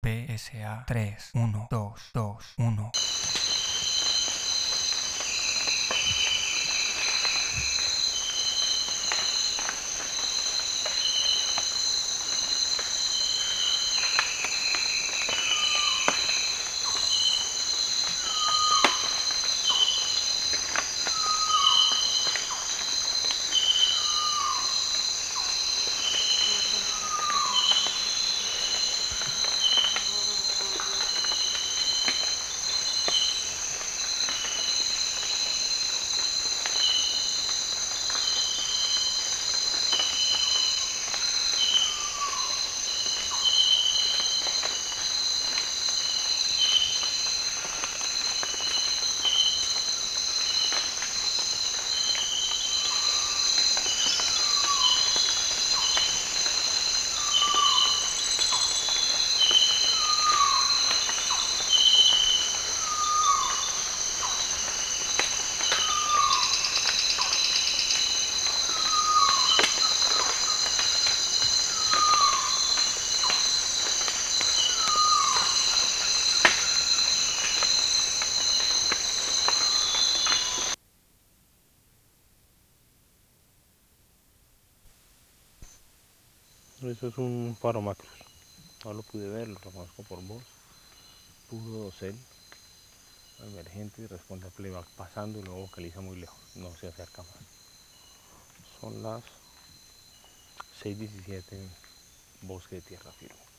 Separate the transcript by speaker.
Speaker 1: PSA 3, 1, 2, 2, 1.
Speaker 2: Eso es un Pharomacrus. No lo pude ver, lo reconozco por voz. Puro dosel, emergente, responde a playback pasando y luego vocaliza muy lejos, no se acerca más. Son las 6:17 en Bosque de Tierra Firme.